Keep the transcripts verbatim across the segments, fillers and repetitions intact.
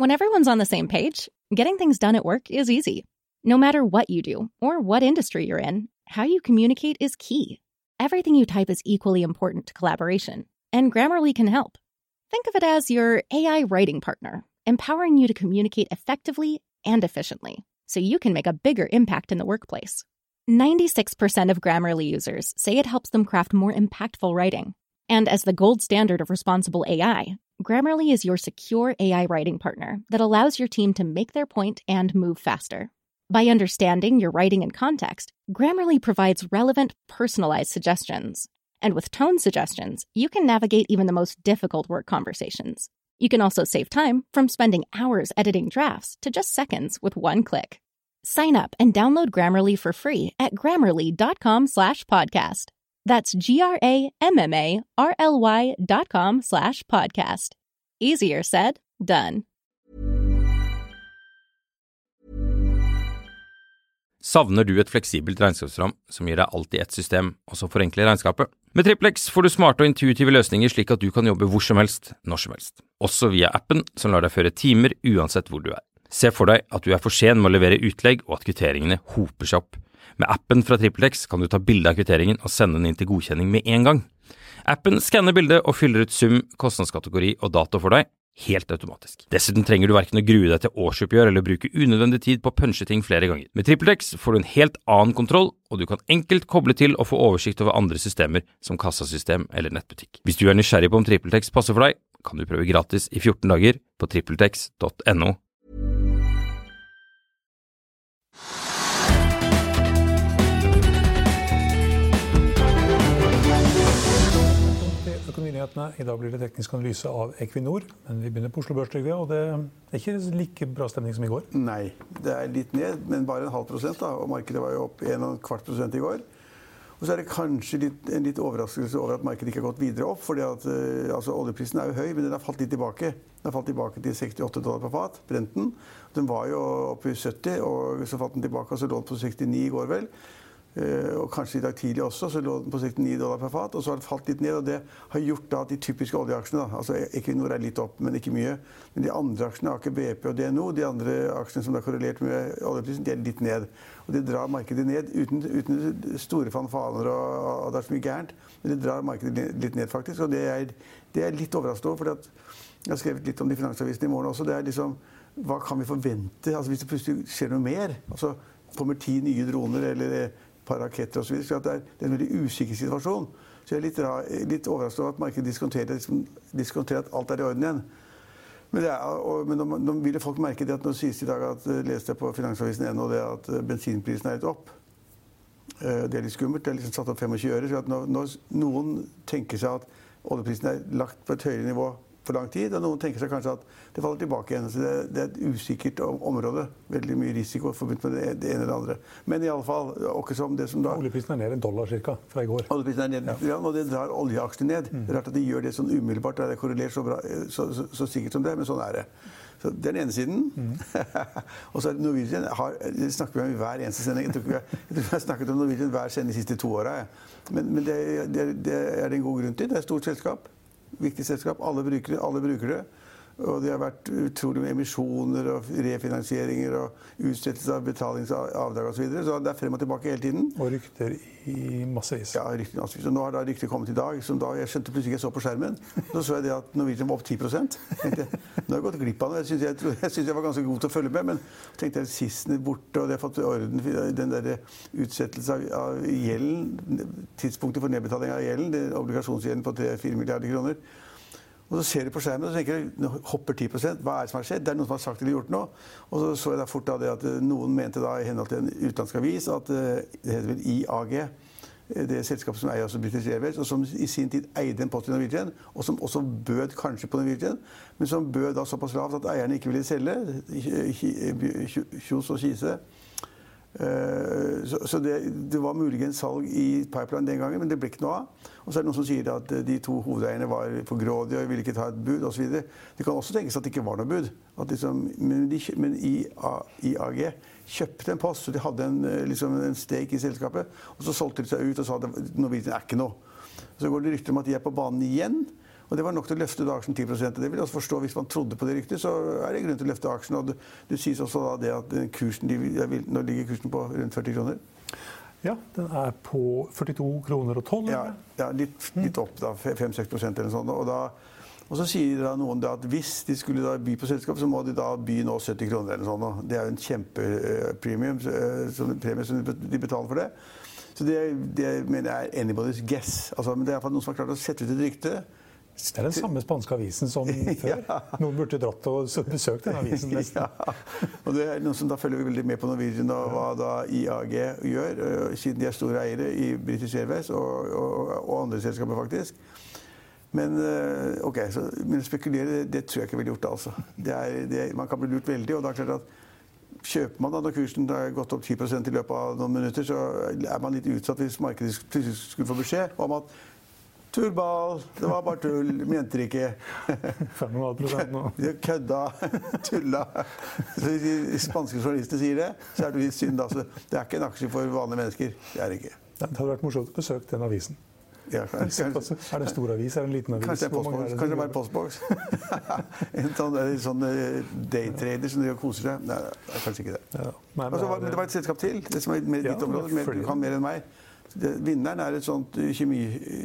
When everyone's on the same page, getting things done at work is easy. No matter what you do or what industry you're in, how you communicate is key. Everything you type is equally important to collaboration, and Grammarly can help. Think of it as your A I writing partner, empowering you to communicate effectively and efficiently, so you can make a bigger impact in the workplace. ninety-six percent of Grammarly users say it helps them craft more impactful writing. And as the gold standard of responsible A I, Grammarly is your secure A I writing partner that allows your team to make their point and move faster. By understanding your writing and context, Grammarly provides relevant, personalized suggestions. And with tone suggestions, you can navigate even the most difficult work conversations. You can also save time from spending hours editing drafts to just seconds with one click. Sign up and download Grammarly for free at grammarly.com slash podcast. That's G-R-A-M-M-A-R-L-Y dot com slash podcast. Easier said, done. Savner du et fleksibelt regnskapsprogram som gir deg alt i ett system, og som forenkler regnskapet? Med Triplex får du smarte og intuitive løsninger slik at du kan jobbe hvor som helst, når som helst. Også via appen som lar deg føre timer uansett hvor du er. Se for deg at du er for sen med å levere utlegg og at kvitteringene hoper seg opp. Med appen fra Triplex kan du ta bilde av kvitteringen og sende den inn til godkjenning med en gang. Appen skanner bildet og fyller ut sum, kostnadskategori og dato for deg, helt automatisk. Dessuten trenger du hverken å grue deg til årsoppgjør eller bruke unødvendig tid på å punche ting flere ganger. Med Triplex får du en helt annen kontroll, og du kan enkelt koble til og få oversikt over andre systemer som kassasystem eller nettbutikk. Hvis du er nysgjerrig på om Triplex passer for deg, kan du prøve gratis i fjorten dager på tripletex dot no. Økonominyhetene. I dag blir det teknisk analyse av Equinor, men vi begynner på Oslo Børs, Trygve, og det er ikke like bra stemning som i går. Nei, det er litt ned, men bare en halv prosent da, og markedet var jo opp en og en kvart prosent i går. Og så er det kanskje litt, en litt overraskelse over at markedet ikke har gått videre opp, fordi at altså, oljeprisen er jo høy, men den har falt litt tilbake. Den har falt tilbake til sekstiåtte dollar per fat, Brenten. Den var jo oppe i sytti, og så falt den tilbake, og så lå den på sekstini i går vel. Uh, og kanskje i dag tidlig også, så lå den på sekstini dollar per fat, og så har det falt litt ned, og det har gjort da at de typiske oljeaksjene, da, altså Equinor er litt opp, men ikke mye, men de andre aksjene, Aker B P og D N O, de andre aksjene som er korrelert med oljeprisen, de er litt ned, og det drar markedet ned uten, uten store fanfaner, og, og det er så mye gærent, men det drar markedet litt ned faktisk, og det er, det er litt overraskende, for jeg har skrevet litt om de finansavisene i morgen også, det er liksom, hva kan vi forvente, altså hvis det plutselig skjer noe mer, altså kommer ti nye droner, eller par raketter og så videre, så det er, det er en veldig usikker situasjon. Så jeg er litt, litt overrasket over at markedet diskonterer, diskonterer at alt er i orden igjen. Men, det er, og, men nå, nå vil folk merke det at nå sies i dag at, leste jeg på Finansavisen ennå, det at bensinprisen er litt opp. Det er litt skummelt, det er liksom satt opp femogtjue øre, så at når, når noen tenker seg at oljeprisen er lagt på et høyere nivå for lang tid, og noen tenker seg kanskje at det faller tilbake igjen. Så det, det er et usikkert område. Veldig mye risiko forbundet med det, det ene eller det andre. Men i alle fall, akkurat som det som da... Oljeprisen er ned en dollar cirka fra i går. Oljeprisen er ned, ja. Og det drar oljeaksjene ned. Mm. Det er rart at de gjør det sånn umiddelbart, det er korrelert så, bra, så, så, så sikkert som det, men sånn er det. Så det er den ene siden. Mm. Og så er det Norwegian, har, det snakker vi om i hver eneste sending. Jeg tror ikke vi har, jeg tror vi har snakket om Norwegian hver sending de siste to årene. Men, men det, det, det er det en god grunn til. Det er et stort selskap. Viktig selskap, alle bruker det, alle bruker det. Og det har vært utrolig med emisjoner og refinansieringer og utsettelse av betalingsavdrag og så videre. Så det er frem og tilbake hele tiden. Og rykter i massevis. Ja, rykter i massevis. Og nå har da rykter kommet i dag, som da jeg skjønte plutselig jeg så på skjermen. Nå så jeg det at Norwegian var opp ti prosent. Tenkte, nå har jeg gått glipp av noe. Jeg synes jeg, jeg, synes jeg var ganske god til å følge med, men tenkte jeg sisten er borte, og det har fått orden den der utsettelse av, av gjelden, tidspunktet for nedbetaling av gjelden, det obligasjonsgjelden på tre til fire milliarder kroner. Og så ser du på skjermen og så tenker du, nå hopper ti prosent, hva er det som har skjedd? Det er noen som har sagt eller gjort noe. Og så så jeg da fort da det at noen mente da i henhold til en utenlandsk avis at det heter vel I A G, det selskapet som eier også British Airways, og som i sin tid eide en post i Norwegian, og som også bød kanskje på Norwegian, men som bød da såpass lavt at eierne ikke ville selge, Kjos og Kise. Så, så det, det var muligens salg i pipeline den gangen, men det ble ikke noe av. Og så er det noen som sier at de to hovedeierne var for grådige og ville ikke ta et bud og så videre. Det kan også tenkes at det ikke var noe bud. At liksom, men, de, men I A G kjøpte en post, så de hadde en, liksom en stake i selskapet, og så solgte de seg ut og sa at Norwegian er ikke noe. Så går det rykter om at de er på banen igjen, Og det var nok til å løfte da aksjen ti prosent. Det vil jeg også forstå. Hvis man trodde på det riktig, så er det grunn til å løfte aksjen. Og det, det sies også da det at kursen, de, vil, nå ligger kursen på rundt førti kroner. Ja, den er på førtito kroner og tolv. Ja, ja litt, litt opp da, fem til seks prosent eller sånn. Og, da, og så sier da noen da at hvis de skulle da by på selskap, så må de da by nå sytti kroner eller sånn. Det er jo en kjempepremium, uh, premie som de betaler for det. Så det, det mener jeg er anybody's guess. Altså, men det er i hvert fall noen som har klart å sette ut et rykte. Det er den samme spanske avisen som før. Ja. Noen burde dratt og besøkt den avisen nesten. Ja. Og det er noen som da følger veldig med på Norwegian og hva da I A G gjør, siden de er store eiere I British Airways og, og, og andre selskaper faktisk. Men ok, så, men spekulere, det tror jeg ikke ville gjort det altså. Det er, det, man kan bli lurt veldig, og da er det klart at kjøper man da når kursen har gått opp ti prosent I løpet av noen minutter, så er man litt utsatt hvis markedet skulle få beskjed om at tullball, det var bare tull, mente det ikke. fem komma fem prosent nå. De kødda, tulla. Så hvis de spanske journalistene sier det, så er det litt synd. Altså. Det er ikke en aksje for vanlige mennesker. Det er det ikke. Det hadde vært morsomt å besøke den avisen. Ja, kanskje, kanskje, er det en stor avis? Er det en liten avis? Kanskje det er postboks. Er kanskje det bare postboks. En sånn, sånn daytrader som de koser seg. Nei, det er kanskje ikke det. Ja. Nei, men, altså, men det var et selskap til, det som er med ditt ja, område. Du kan mer enn meg. Det, vinneren er et sånt kjemi,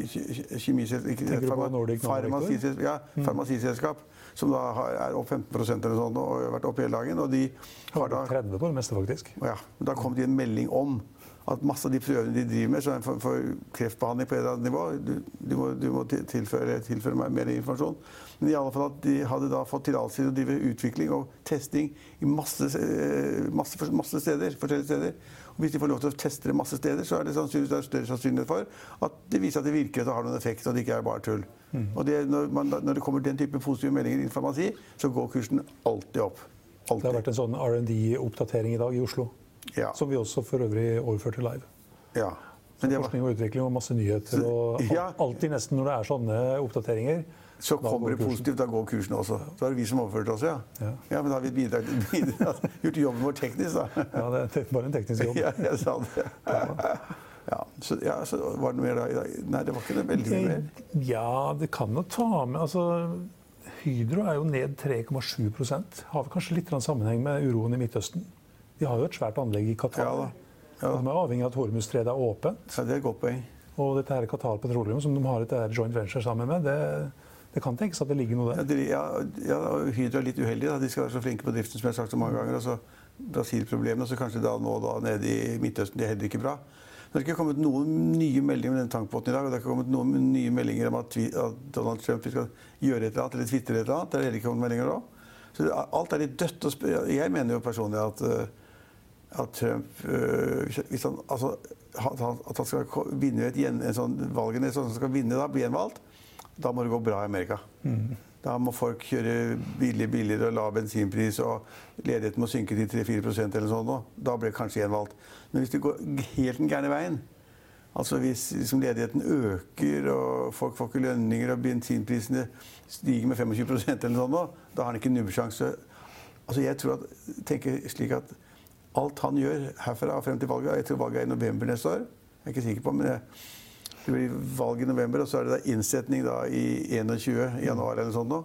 kjemiselskap, ja, farmasiselskap, som da har, er opp femten prosent eller sånn, og har vært opp hele dagen. Og de har da tretti på det meste faktisk. Ja, da kom det en melding om at masse av de prøvene de driver med, så for, for kreftbehandling på et eller annet nivå, du, du må, du må tilføre, tilføre mer informasjon. Men I alle fall at de hadde da fått tillatelse til å drive utvikling og testing I masse, masse, masse steder, forskjellige steder. Og hvis de får lov til å teste det masse steder, så er det sannsynligvis det er større sannsynlighet for at det viser at det virker, at det har noen effekt, og det ikke er bare tull. Mm. Og det, når, man, når det kommer den type positive meldinger I farmasi, så går kursen alltid opp. Alltid. Det har vært en sånn R and D-oppdatering I dag I Oslo. Ja. Som vi også for øvrig overførte live. Ja. Men det var... Forskning og utvikling og masse nyheter. Og ja. Alltid nesten når det er sånne oppdateringer. Så kommer det positivt, da går kursen også. Så er det vi som overførte oss, ja. Ja, ja men da har vi bidrag, bidrag, gjort jobben vår teknisk, da. Ja, det er bare en teknisk jobb. Ja, jeg sa det. Ja, så, ja, så var det mer da I dag? Nei, det var ikke det veldig mye mer. Ja, det kan jo ta med, altså... Hydro er jo ned tre komma sju prosent. Har vi kanskje litt sammenheng med uroen I Midtøsten. De har jo et svært anlegg I Qatar. Ja, da. Ja. De er avhengig av at Hormuzstredet er åpent. Ja, det er et godt poeng. Og dette her Qatar Petroleum, som de har et joint venture sammen med, det, det kan tenkes at det ligger noe der. Ja, det, ja, Hydro er litt uheldig. Da. De skal være så flinke på driften, som jeg har sagt så mange ganger. Og så Brasil-problemene, og så kanskje da nå da, nede I Midtøsten, det er heller ikke bra. Det har ikke kommet noen nye meldinger om denne tankbåten I dag, og det har ikke kommet noen nye meldinger om at, at Donald Trump skal gjøre et eller annet, eller twitter et eller annet. Det har heller ikke kommet meldinger da. Så alt er litt dødt. Og jeg mener jo personlig at at Trump, hvis han, altså, at han skal vinne et en sånn valgene, sånn som skal vinne da, bli gjenvalgt, da må det gå bra I Amerika. Mm. Da må folk kjøre billig, billigere og la bensinpris, og ledigheten må synke til tre til fire prosent eller sånn, da blir det kanskje gjenvalgt. Men hvis det går helt den gærne veien, altså hvis liksom, ledigheten øker, og folk får ikke lønninger, og bensinprisene stiger med tjuefem prosent eller sånn, da har han ikke nubbsjanse. Altså jeg tror at, tenker slik at alt han gjør herfra og frem til valget, jeg tror valget er I november neste år, jeg er ikke sikker på, men det, det blir valg I november, og så er det da innsetning da I enogtyvende januar eller sånn nå.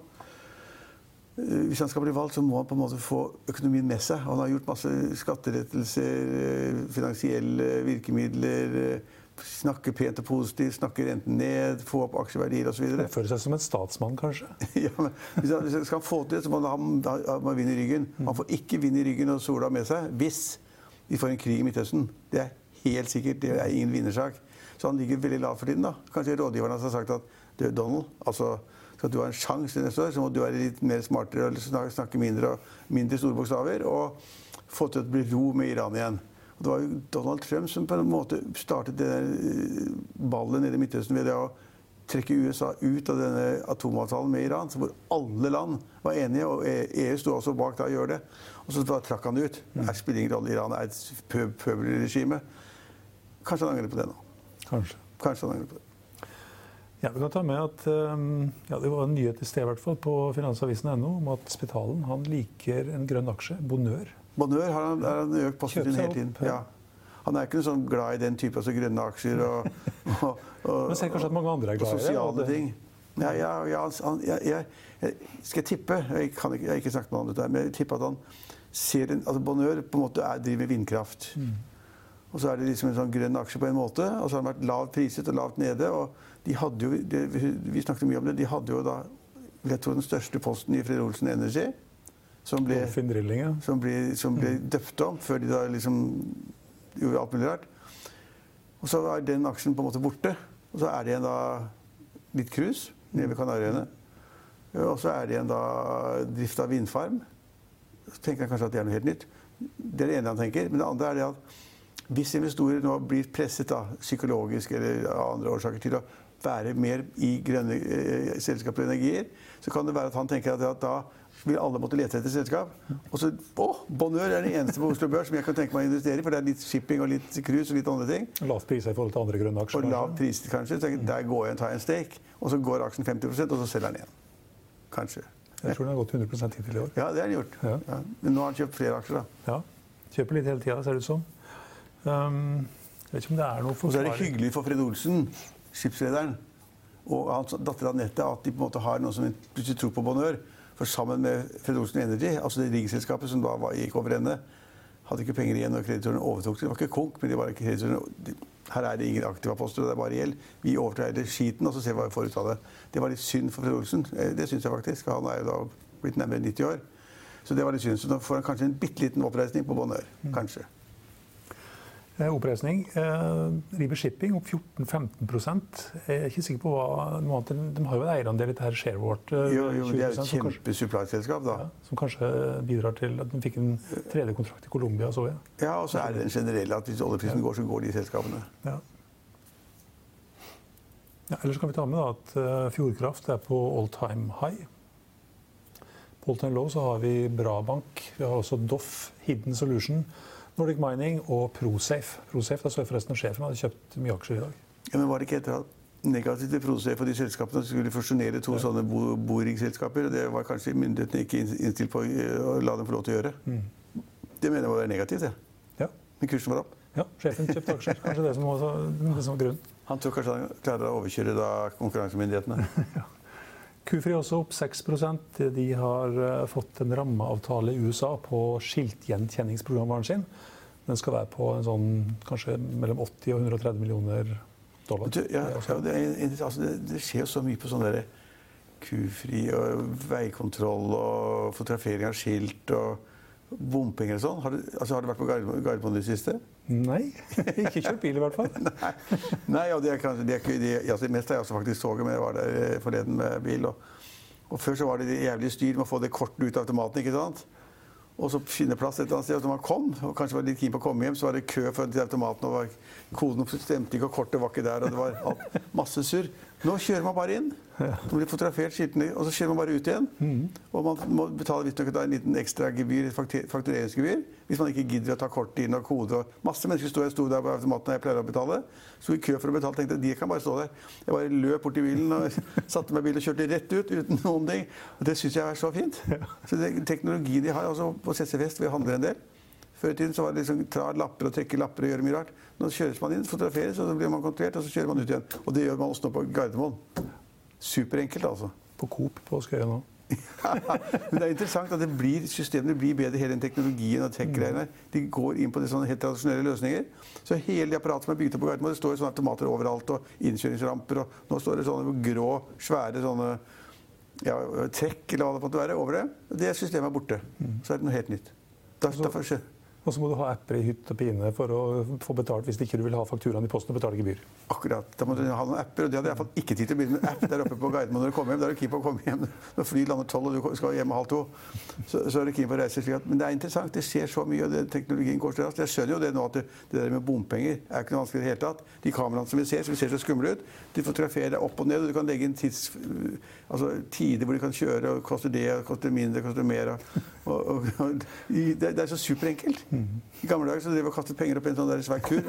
Hvis han skal bli valgt, så må han på en måte få økonomien med seg. Han har gjort masse skatterettelser, finansielle virkemidler, snakke pent og positivt, snakke renten ned, få opp aksjeverdier og så videre. Han føler seg som en statsmann, kanskje? Ja, men hvis han, hvis han skal få til det, så må han ha, ha vind I ryggen. Han får ikke vind I ryggen og sola med seg, hvis vi får en krig I Midtøsten. Det er helt sikkert, det er ingen vinnersak. Så han ligger veldig lavt for tiden da. Kanskje rådgiverne har sagt at, du Donald, altså, skal du ha en sjanse til neste år, så må du være litt mer smartere og snakke mindre og mindre store bokstaver, og få til å bli ro med Iran igjen. Det var jo Donald Trump som på en måte startet denne ballen nede I Midtøsten ved det å trekke USA ut av denne atomavtalen med Iran, hvor alle land var enige, og E U stod også bak da å gjøre det. Og så bare trakk han det ut. Det spiller ingen rolle, Iran er et pø pøbelregime. Kanskje han angrer på det nå. Kanskje. Kanskje han angrer på det. Ja, vi kan ta med at ja, det var en nyhet I sted I hvert fall på finansavisen punkt no om at Spitalen, han liker en grønn aksje, Bonheur. Bonheur har han, er han økt posten sin hele tiden. Ja. Han er ikke noe sånn glad I den type altså grønne aksjer og, og, og, men ser kanskje at mange andre er glad I det. Sosiale ting. Ja, ja, ja han, jeg, jeg, jeg skal tippe, jeg, kan ikke, jeg har ikke snakket med han dette, men jeg tipper at han ser en, altså Bonheur på en måte er, driver med vindkraft. Mm. Og så er det liksom en sånn grønn aksje på en måte, og så har den vært lavt priset og lavt nede, og de hadde jo, det, vi snakket mye om det, de hadde jo da, jeg tror den største posten i Fred Olsen Energy, som ble, som ble, som ble mm. døpt om, før de da liksom gjorde alt mulig rart. Og så er den aksjen på en måte borte, og så er det en da litt cruise nede ved Kanariøyene, og så er det en da drift av vindfarm. Så tenker jeg kanskje at det er noe helt nytt. Det er det ene han tenker, men det andre er det at hvis investorer nå blir presset da, psykologisk eller av andre årsaker til å være mer i grønne eh, selskaper og energier, så kan det være at han tenker at, at da vil alle måtte lete etter selskap. Og så, å, Bonheur er den eneste på Oslo Børs som jeg kan tenke meg å investere i, for det er litt shipping og litt cruise og litt andre ting. Lavt pris i forhold til andre grønne aksjer. Og lavt pris kanskje, så der går jeg og tar en stake, og så går aksjen femti prosent, og så selger den igjen. Kanskje. Jeg tror den har gått hundre prosent hittil i år. Ja, det har den gjort. Ja. Ja. Men nå har han kjøpt flere aksjer da. Ja, kjøper litt hele tiden, ser det ut som. Um, jeg vet ikke om det er noe forsvarlig. Og så er det hyggelig for Fred Olsen, skipsrederen, og hans datter Anette, at de på en måte har noe som plutselig tror på Bonheur. For sammen med Fred Olsen Energy, altså det riggselskapet som da var, gikk over ende, hadde ikke penger igjen når kreditorene overtok det. Det var ikke konk, men det var ikke kreditorene. Her er det ingen aktiva poster, det er bare gjeld. Vi overtar hele skiten, og så ser vi hva vi får ut av det. Det var litt synd for Fred Olsen. Det synes jeg faktisk. Han er jo da blitt nærmere nitti år. Så det var litt synd. Så nå får han kanskje en bitteliten oppreisning på Bonheur. Kanskje. Oppreisning. Eh, Rieber Shipping opp fjorten til femten prosent. Jeg er ikke sikker på hva noe annet. De har jo en eierandel i dette her Sharevort. Eh, jo, jo, det er et kjempesupply-selskap da. Ja, som kanskje bidrar til at de fikk en tredje kontrakt i Colombia, så jeg. Ja, og så er det en generell at hvis oljeprisen ja. går, så går de selskapene. Ja. Ja, ellers kan vi ta med da, at uh, Fjordkraft er på all-time high. På all-time low så har vi Brabank, vi har også Doff, Hidden Solution, Nordic Mining og ProSafe. ProSafe, da så jeg forresten sjefen hadde kjøpt mye aksjer i dag. Ja, men var det ikke etter negativt til ProSafe og de selskapene som skulle fusjonere to ja. sånne bo boringselskaper, og det var kanskje myndighetene ikke innstilt på å la dem få lov til å gjøre. Mm. Det mener jeg var negativt, ja. Ja. Men kursen var opp. Ja, sjefen kjøpte aksjer. Kanskje det som var, det som var grunnen. Han tror kanskje han klarer å overkjøre da konkurransemyndighetene. Ja. Q-Free også opp seks prosent. De har fått en rammeavtale i U S A på skiltgjenkjenningsprogramvaren sin. Den skal være på en sånn, kanskje mellom åtti og hundre og tretti millioner dollar. Ja, ja, det, er, altså det, det skjer jo så mye på sånn der Q-Free og veikontroll og fotografering av skilt og bompenger og sånn. Har, altså, har du vært på Gardermoen i det siste? Nei, ikke kjørt bil i hvert fall. Nei, Nei ja, det, er kanskje, det, er, det, altså, det meste er også faktisk toget, men jeg var der forleden med bil. Og, og før så var det det jævlig styr med å få det kortet ut av automaten, ikke sant? Og så finne plass et eller annet sted. Og når man kom, og kanskje var litt keen på å komme hjem, så var det kø for til automaten, og var, koden stemte ikke, og kortet var ikke der, og det var alt, masse surr. Nå kjører man bare inn. Det blir fotografert skiltene, og så kjører man bare ut igjen. Mm. Og man må betale visst nok en liten ekstra gebyr, faktureringsgebyr, hvis man ikke gidder å ta kortet inn og kode. Og masse mennesker stod, jeg stod der på automaten jeg pleier å betale. Stod i kø for å betale, tenkte de kan bare stå der. Jeg bare løp bort i bilen og satte meg i bilen og kjørte rett ut uten noen ting. Og det synes jeg er så fint. Så det, teknologien de har, altså på C C Vest, vi handler en del. Før i tiden så var det liksom tra lapper og trekke lapper og gjøre mye rart. Nå kjøres man inn, fotograferes, og så blir man kontrollert, og så kjører man ut igjen. Og det gjør man også nå på Gardermoen. Superenkelt, altså. På Coop på Skøyen nå. Men det er interessant at det blir, systemene blir bedre, hele den teknologien og tech-greiene. De går inn på de sånne helt tradisjonelle løsninger. Så hele apparatet som er bygget opp på Gardermoen, det står sånne automater overalt, og innkjøringsramper, og nå står det sånne grå, svære sånne ja, trekk, eller hva det måtte være, over det. Det systemet er borte. Så er det noe helt nytt. Da, derfor skjer. Og så må du ha apper i hytt og pine for å få betalt hvis ikke du vil ha fakturaen i posten og betale gebyr. Akkurat. Da må du ha noen apper, og det hadde jeg i hvert fall ikke tid til å begynne med app der oppe på Gardermoen når du kommer hjem. Da er du keen på å komme hjem når fly lander tolv og du skal hjem halv to. Så, så er du keen på å reise slik at, men det er interessant, det skjer så mye, og det, teknologien går så raskt. Jeg skjønner jo det nå at det, det der med bompenger er ikke noe vanskelig i det hele tatt. De kameraene som vi ser, som vi ser så skumle ut, de fotograferer deg opp og ned, og du kan legge inn tids, altså, tider hvor de kan kjøre, og koster det, koster mindre, koster mer. Og, og, og, det, det er så superenkelt. I gamle dager så drev vi og kastet penger opp i en sånn der svær kur.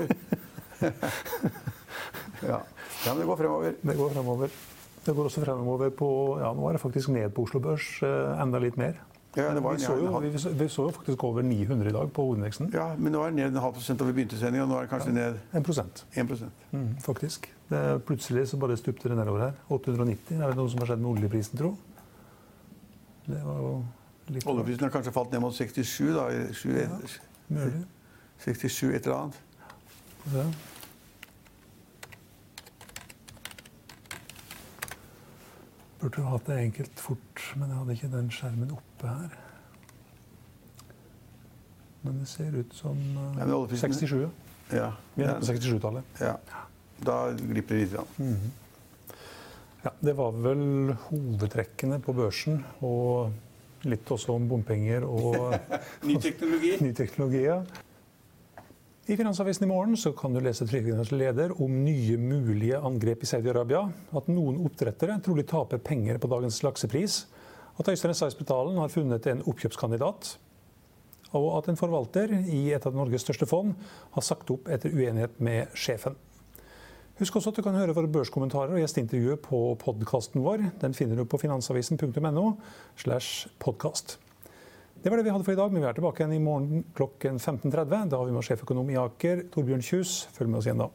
ja. ja, men det går fremover. Det går fremover. Det går også fremover på, ja, nå er det faktisk ned på Oslo Børs, eh, enda litt mer. Ja, det var vi, så jo, vi, vi så jo faktisk over ni hundre i dag på hovedindeksen. Ja, men nå er det ned en halv prosent da vi begynte sendingen, og nå er det kanskje ja, ned... En prosent. En prosent. Mm, faktisk. Det er plutselig så bare stupte det nedover her. åtte hundre og nitti. Er det noe som har skjedd med oljeprisen, tro? Det var jo litt... Oljeprisen har kanskje falt ned mot sekstisju da. sju, ja, mulig. sekstisju, et eller annet. Ja. Burde jo hatt det enkelt fort, men jeg hadde ikke den skjermen oppe her. Men det ser ut som uh, ja, sekstisju. Ja. Vi er på sekstisju-tallet. Ja, da glipper det litt. Mm-hmm. Ja, det var vel hovedtrekkene på børsen, og litt også om bompenger og ny teknologi. ny teknologi, ja. I Finansavisen i morgen så kan du lese Trygderettens leder om nye mulige angrep i Saudi-Arabia, at noen oppdrettere trolig taper penger på dagens laksepris, at Øystein Esaias-Betalen har funnet en oppkjøpskandidat, og at en forvalter i et av Norges største fond har sagt opp etter uenighet med sjefen. Husk også at du kan høre våre børskommentarer og gjesteintervjuer på podcasten vår. Den finner du på finansavisen punktum no slash podcast. Det var det vi hadde for i dag, men vi er tilbake igjen i morgen klokken femten tretti. Da har vi med sjeføkonom i Aker, Torbjørn Kjus. Følg med oss igjen da.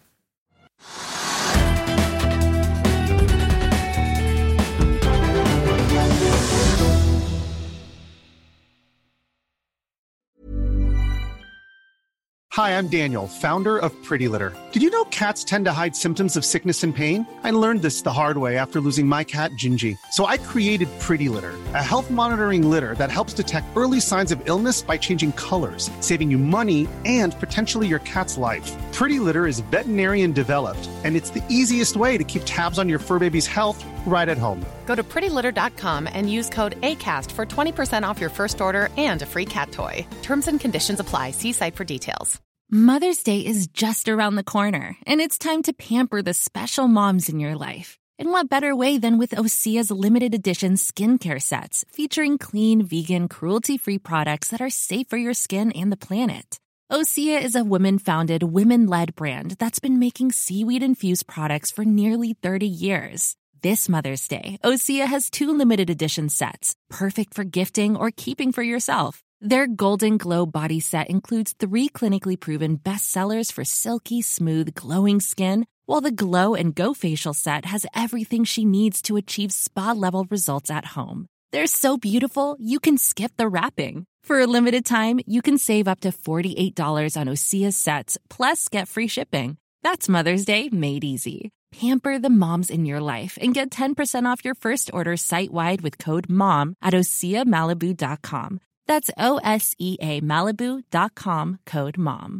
Hi, I'm Daniel, founder of Pretty Litter. Did you know cats tend to hide symptoms of sickness and pain? I learned this the hard way after losing my cat, Gingy. So I created Pretty Litter, a health monitoring litter that helps detect early signs of illness by changing colors, saving you money and potentially your cat's life. Pretty Litter is veterinarian developed, and it's the easiest way to keep tabs on your fur baby's health right at home. Go to pretty litter dot com and use code ACAST for twenty percent off your first order and a free cat toy. Terms and conditions apply. See site for details. Mother's Day is just around the corner, and it's time to pamper the special moms in your life. And what better way than with Osea's limited edition skincare sets, featuring clean, vegan, cruelty-free products that are safe for your skin and the planet. Osea is a women-founded, women-led brand that's been making seaweed-infused products for nearly thirty years. This Mother's Day, Osea has two limited edition sets, perfect for gifting or keeping for yourself. Their Golden Glow body set includes three clinically proven bestsellers for silky, smooth, glowing skin, while the Glow and Go facial set has everything she needs to achieve spa-level results at home. They're so beautiful, you can skip the wrapping. For a limited time, you can save up to forty-eight dollars on Osea sets, plus get free shipping. That's Mother's Day made easy. Pamper the moms in your life and get ten percent off your first order site-wide with code MOM at osea malibu dot com. That's O S E A Malibu dot com, code MOM.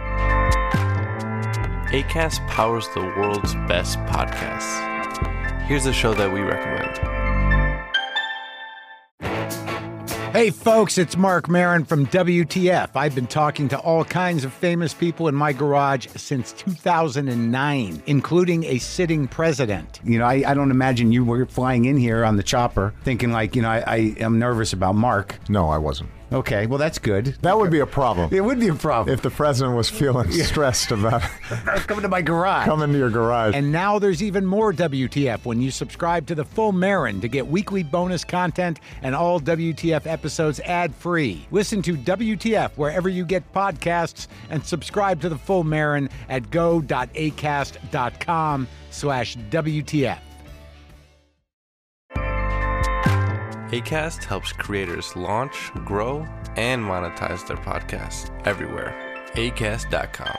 Acast powers the world's best podcasts. Here's a show that we recommend. Hey folks, it's Mark Maron from W T F. I've been talking to all kinds of famous people in my garage since two thousand nine, including a sitting president. You know, I, I don't imagine you were flying in here on the chopper thinking like, you know, I, I am nervous about Mark. No, I wasn't. Okay, well, that's good. That would be a problem. It would be a problem. If the president was feeling stressed about coming to my garage. Coming to your garage. And now there's even more W T F when you subscribe to the full Marin to get weekly bonus content and all W T F episodes ad-free. Listen to W T F wherever you get podcasts and subscribe to the full Marin at go.acast.com slash WTF. Acast helps creators launch, grow, and monetize their podcasts everywhere. acast dot com.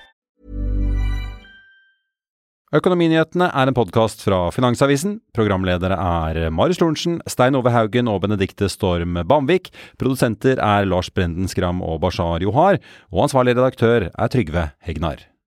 Økonominyhetene er en podcast fra Finansavisen. Programledere er Marius Lorentzen, Stein Ove Haugen og Benedikte Storm Bamvik. Produsenter er Lars Brenden Skram og Bashar Johar. Og ansvarlig redaktør er Trygve Hegnar.